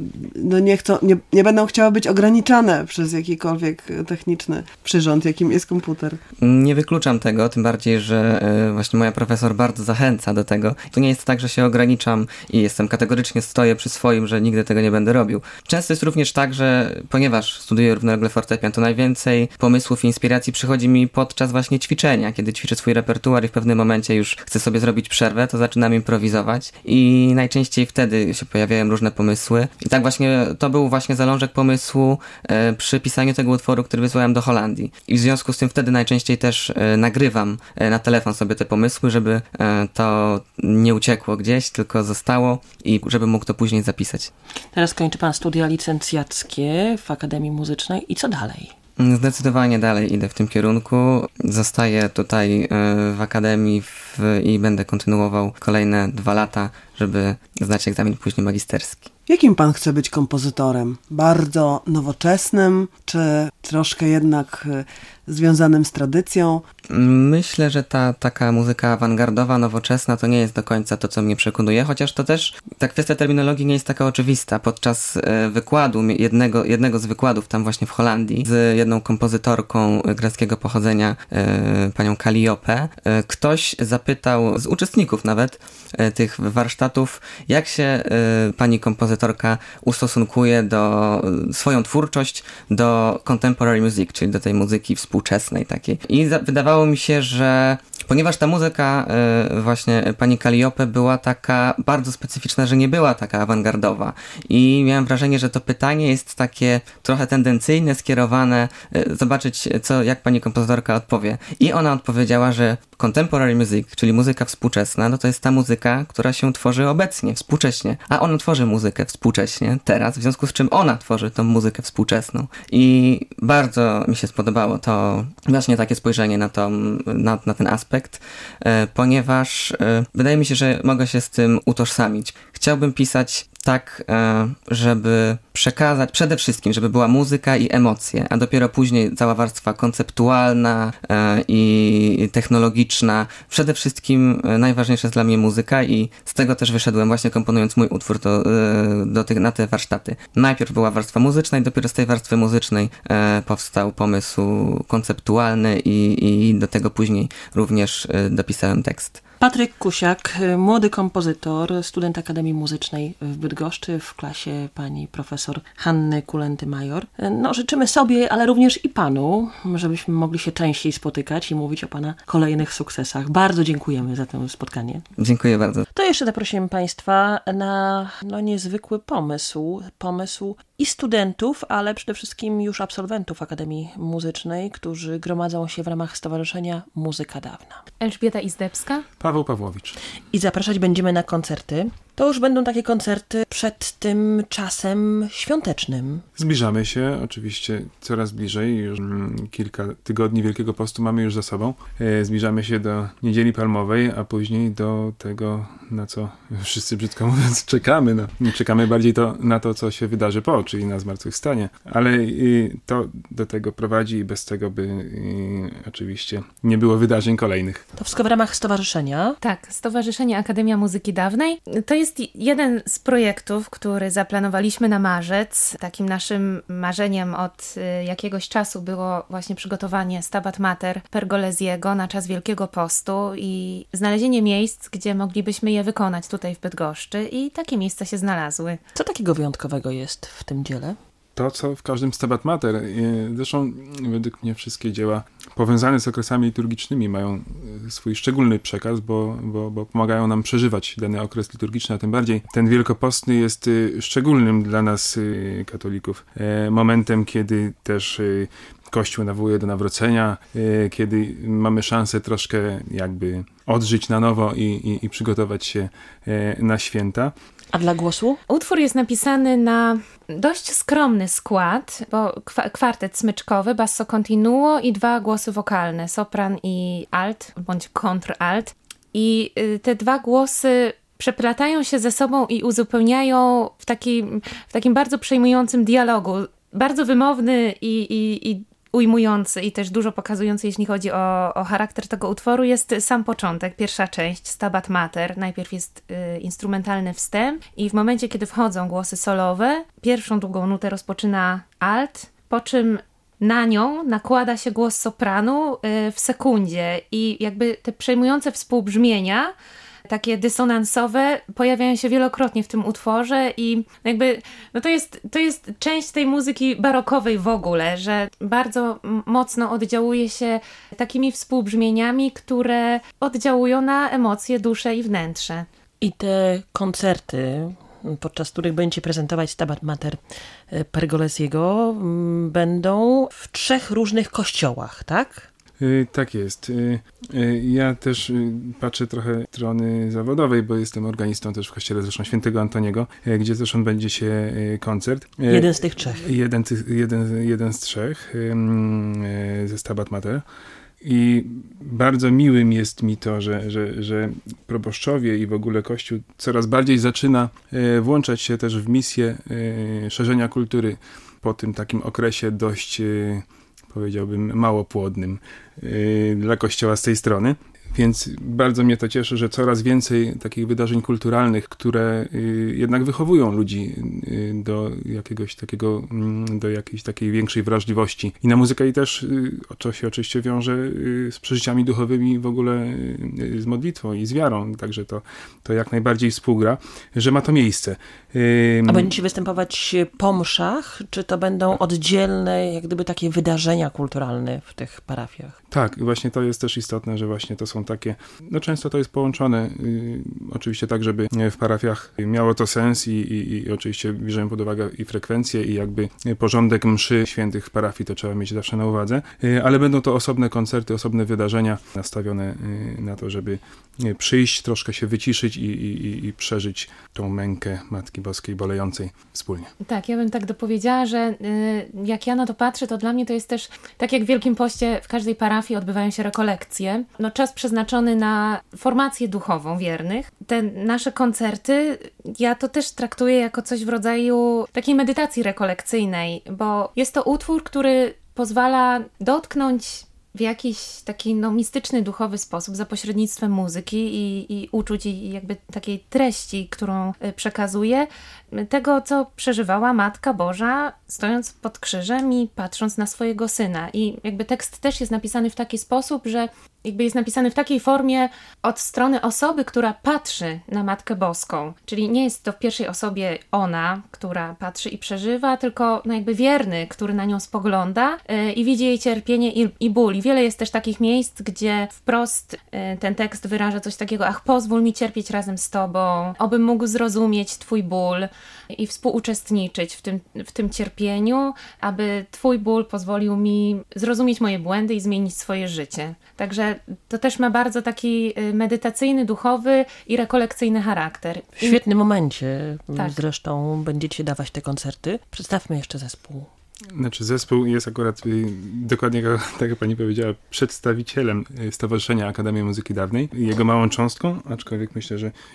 Speaker 3: nie będą chciały być ograniczane przez jakikolwiek techniczny przyrząd, jakim jest komputer?
Speaker 6: Nie wykluczam tego, tym bardziej, że właśnie moja profesor bardzo zachęca do tego. To nie jest tak, że się ograniczam i kategorycznie stoję przy swoim, że nigdy tego nie będę robił. Często jest również tak, że ponieważ studiuję równolegle fortepian, to najwięcej pomysłów i inspiracji przychodzi mi podczas właśnie ćwiczenia, kiedy ćwiczę swój repertuar i w pewnym momencie już chcę sobie zrobić przerwę, to zaczynam improwizować i najczęściej wtedy się pojawiają różne pomysły. I tak właśnie to był właśnie zalążek pomysłu przy pisaniu tego utworu, który wysłałem do Holandii. I w związku z tym wtedy najczęściej też nagrywam na telefon sobie te pomysły, żeby to nie uciekło gdzieś, tylko zostało i żeby mógł to później zapisać.
Speaker 1: Teraz kończy pan studia licencjackie w Akademii Muzycznej i co dalej?
Speaker 6: Zdecydowanie dalej idę w tym kierunku. Zostaję tutaj w Akademii i będę kontynuował kolejne 2 lata, żeby zdać egzamin później magisterski.
Speaker 3: Jakim pan chce być kompozytorem? Bardzo nowoczesnym, czy troszkę jednak związanym z tradycją?
Speaker 6: Myślę, że ta taka muzyka awangardowa, nowoczesna to nie jest do końca to, co mnie przekonuje, chociaż to też ta kwestia terminologii nie jest taka oczywista. Podczas wykładu, jednego z wykładów tam właśnie w Holandii z jedną kompozytorką greckiego pochodzenia, panią Kaliopę, ktoś zapytał z uczestników nawet tych warsztatów, jak się pani kompozytorka ustosunkuje swoją twórczość do contemporary music, czyli do tej muzyki współczesnej takiej. I wydawało mi się, że ponieważ ta muzyka właśnie pani Kaliopy była taka bardzo specyficzna, że nie była taka awangardowa i miałem wrażenie, że to pytanie jest takie trochę tendencyjne, skierowane, zobaczyć jak pani kompozytorka odpowie. I ona odpowiedziała, że contemporary music, czyli muzyka współczesna, no to jest ta muzyka, która się tworzy obecnie, współcześnie, a ona tworzy muzykę współcześnie teraz, w związku z czym ona tworzy tą muzykę współczesną. I bardzo mi się spodobało to właśnie takie spojrzenie na ten aspekt, ponieważ wydaje mi się, że mogę się z tym utożsamić. Chciałbym pisać tak, żeby przekazać przede wszystkim, żeby była muzyka i emocje, a dopiero później cała warstwa konceptualna i technologiczna. Przede wszystkim najważniejsza jest dla mnie muzyka i z tego też wyszedłem właśnie komponując mój utwór na te warsztaty. Najpierw była warstwa muzyczna i dopiero z tej warstwy muzycznej powstał pomysł konceptualny i do tego później również dopisałem tekst.
Speaker 1: Patryk Kusiak, młody kompozytor, student Akademii Muzycznej w Bydgoszczy. Bydgoszczy w klasie pani profesor Hanny Kulenty-Major. No, życzymy sobie, ale również i panu, żebyśmy mogli się częściej spotykać i mówić o pana kolejnych sukcesach. Bardzo dziękujemy za to spotkanie.
Speaker 6: Dziękuję bardzo.
Speaker 1: To jeszcze zaprosimy państwa na niezwykły pomysł i studentów, ale przede wszystkim już absolwentów Akademii Muzycznej, którzy gromadzą się w ramach Stowarzyszenia Muzyka Dawna.
Speaker 7: Elżbieta Izdebska.
Speaker 8: Paweł Pawłowicz.
Speaker 1: I zapraszać będziemy na koncerty. To już będą takie koncerty przed tym czasem świątecznym.
Speaker 8: Zbliżamy się oczywiście coraz bliżej. Już kilka tygodni Wielkiego Postu mamy już za sobą. Zbliżamy się do Niedzieli Palmowej, a później do tego, na co wszyscy brzydko mówiąc czekamy. No, czekamy bardziej na to, co się wydarzy po, czyli na zmartwychwstanie. Ale to do tego prowadzi i bez tego by oczywiście nie było wydarzeń kolejnych.
Speaker 1: To wszystko w ramach stowarzyszenia?
Speaker 7: Tak, Stowarzyszenie Akademia Muzyki Dawnej. To jest jeden z projektów, który zaplanowaliśmy na marzec. Takim naszym marzeniem od jakiegoś czasu było właśnie przygotowanie Stabat Mater Pergolesiego na czas Wielkiego Postu i znalezienie miejsc, gdzie moglibyśmy je wykonać tutaj w Bydgoszczy i takie miejsca się znalazły.
Speaker 1: Co takiego wyjątkowego jest w tym dziele?
Speaker 8: To, co w każdym Stabat Mater. Zresztą według mnie wszystkie dzieła powiązane z okresami liturgicznymi mają swój szczególny przekaz, bo pomagają nam przeżywać dany okres liturgiczny, a tym bardziej ten wielkopostny jest szczególnym dla nas katolików momentem, kiedy też Kościół nawołuje do nawrócenia, kiedy mamy szansę troszkę jakby odżyć na nowo i przygotować się na święta.
Speaker 1: A dla głosu?
Speaker 7: Utwór jest napisany na dość skromny skład, bo kwartet smyczkowy, basso continuo i 2 głosy wokalne, sopran i alt, bądź kontralt. I te 2 głosy przeplatają się ze sobą i uzupełniają w takim bardzo przejmującym dialogu. Bardzo wymowny i ujmujący i też dużo pokazujący, jeśli chodzi o charakter tego utworu, jest sam początek, pierwsza część, Stabat Mater. Najpierw jest instrumentalny wstęp i w momencie, kiedy wchodzą głosy solowe, pierwszą długą nutę rozpoczyna alt, po czym na nią nakłada się głos sopranu w sekundzie i jakby te przejmujące współbrzmienia, takie dysonansowe, pojawiają się wielokrotnie w tym utworze i jakby to jest część tej muzyki barokowej w ogóle, że bardzo mocno oddziałuje się takimi współbrzmieniami, które oddziałują na emocje, duszę i wnętrze.
Speaker 1: I te koncerty, podczas których będziecie prezentować Stabat Mater Pergolesiego, będą w 3 różnych kościołach, tak?
Speaker 8: Tak jest. Ja też patrzę trochę strony zawodowej, bo jestem organistą też w kościele zresztą Świętego Antoniego, gdzie też odbędzie się koncert.
Speaker 1: Jeden z tych 3.
Speaker 8: Jeden z 3 ze Stabat Mater. I bardzo miłym jest mi to, że proboszczowie i w ogóle Kościół coraz bardziej zaczyna włączać się też w misję szerzenia kultury po tym takim okresie dość, powiedziałbym, mało płodnym dla Kościoła z tej strony. Więc bardzo mnie to cieszy, że coraz więcej takich wydarzeń kulturalnych, które jednak wychowują ludzi do jakiegoś takiego, do jakiejś takiej większej wrażliwości. I na muzykę i też to się oczywiście wiąże z przeżyciami duchowymi, w ogóle z modlitwą i z wiarą. Także to jak najbardziej współgra, że ma to miejsce.
Speaker 1: A będziecie występować po mszach? Czy to będą oddzielne, jak gdyby takie wydarzenia kulturalne w tych parafiach?
Speaker 8: Tak, właśnie to jest też istotne, że właśnie to są takie, no często to jest połączone, oczywiście tak, żeby w parafiach miało to sens i oczywiście bierzemy pod uwagę i frekwencję i jakby porządek mszy świętych w parafii, to trzeba mieć zawsze na uwadze, ale będą to osobne koncerty, osobne wydarzenia nastawione na to, żeby przyjść, troszkę się wyciszyć i przeżyć tą mękę Matki Boskiej bolejącej wspólnie.
Speaker 7: Tak, ja bym tak dopowiedziała, że jak ja na to patrzę, to dla mnie to jest też, tak jak w Wielkim Poście w każdej parafii odbywają się rekolekcje, no czas przeznaczony na formację duchową wiernych. Te nasze koncerty, ja to też traktuję jako coś w rodzaju takiej medytacji rekolekcyjnej, bo jest to utwór, który pozwala dotknąć w jakiś taki mistyczny, duchowy sposób za pośrednictwem muzyki i uczuć i jakby takiej treści, którą przekazuje, tego, co przeżywała Matka Boża, stojąc pod krzyżem i patrząc na swojego Syna. I jakby tekst też jest napisany w taki sposób, że jakby jest napisany w takiej formie od strony osoby, która patrzy na Matkę Boską. Czyli nie jest to w pierwszej osobie ona, która patrzy i przeżywa, tylko no jakby wierny, który na nią spogląda i widzi jej cierpienie i ból. I wiele jest też takich miejsc, gdzie wprost ten tekst wyraża coś takiego: ach, pozwól mi cierpieć razem z tobą, obym mógł zrozumieć twój ból i współuczestniczyć w tym cierpieniu, aby twój ból pozwolił mi zrozumieć moje błędy i zmienić swoje życie. Także to też ma bardzo taki medytacyjny, duchowy i rekolekcyjny charakter.
Speaker 1: W świetnym momencie
Speaker 7: Tak.
Speaker 1: Zresztą będziecie dawać te koncerty. Przedstawmy jeszcze zespół.
Speaker 8: Znaczy zespół jest akurat dokładnie, tak jak pani powiedziała, przedstawicielem Stowarzyszenia Akademii Muzyki Dawnej, jego małą cząstką, aczkolwiek myślę,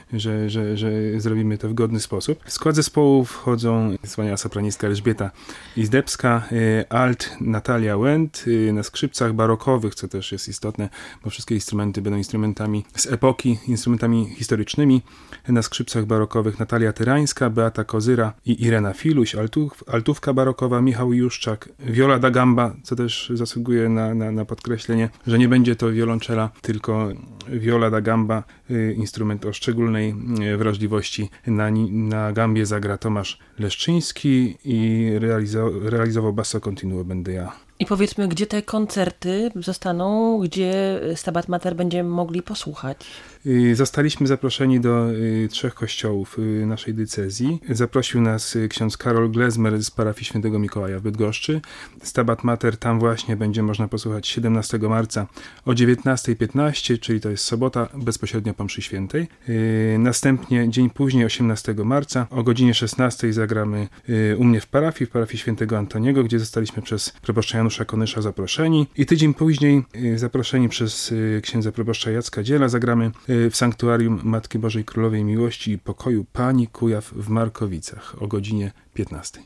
Speaker 8: że zrobimy to w godny sposób. W skład zespołu wchodzą wspaniała sopranistka Elżbieta Izdebska, alt Natalia Łęt, na skrzypcach barokowych, co też jest istotne, bo wszystkie instrumenty będą instrumentami z epoki, instrumentami historycznymi. Na skrzypcach barokowych Natalia Tyrańska, Beata Kozyra i Irena Filuś, altówka barokowa, Michał Juszczak, viola da gamba, co też zasługuje na podkreślenie, że nie będzie to wiolonczela, tylko viola da gamba, instrument o szczególnej wrażliwości. Na gambie zagra Tomasz Leszczyński i realizował basso continuo będę ja.
Speaker 1: I powiedzmy, gdzie te koncerty zostaną, gdzie Stabat Mater będziemy mogli posłuchać?
Speaker 8: Zostaliśmy zaproszeni do 3 kościołów naszej diecezji. Zaprosił nas ksiądz Karol Glezmer z parafii Świętego Mikołaja w Bydgoszczy. Stabat Mater tam właśnie będzie można posłuchać 17 marca o 19:15, czyli to jest sobota, bezpośrednio po mszy świętej. Następnie dzień później, 18 marca, o godzinie 16 zagramy u mnie w parafii Świętego Antoniego, gdzie zostaliśmy przez proboszcza Janusza Konysza zaproszeni. I tydzień później, zaproszeni przez księdza proboszcza Jacka Dziela, zagramy w Sanktuarium Matki Bożej Królowej Miłości i Pokoju Pani Kujaw w Markowicach o godzinie 15.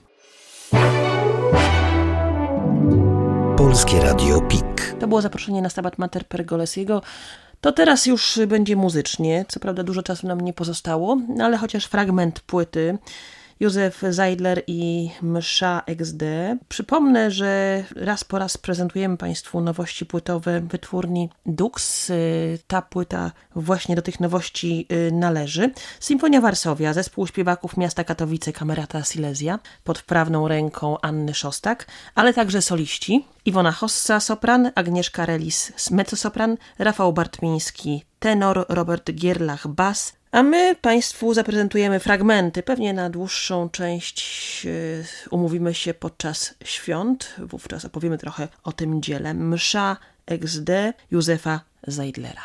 Speaker 2: Polskie Radio PIK.
Speaker 1: To było zaproszenie na Stabat Mater Pergolesiego. To teraz już będzie muzycznie. Co prawda dużo czasu nam nie pozostało, ale chociaż fragment płyty Józef Zeidler i Msza XD. Przypomnę, że raz po raz prezentujemy Państwu nowości płytowe wytwórni Dux. Ta płyta właśnie do tych nowości należy. Symfonia Warszawia, zespół śpiewaków miasta Katowice, Kamerata Silesia, pod wprawną ręką Anny Szostak, ale także soliści. Iwona Hossa, sopran, Agnieszka Relis, mezzosopran, Rafał Bartmiński, tenor, Robert Gierlach, bas. A my Państwu zaprezentujemy fragmenty. Pewnie na dłuższą część umówimy się podczas świąt. Wówczas opowiemy trochę o tym dziele. Msza XD Józefa Zeidlera.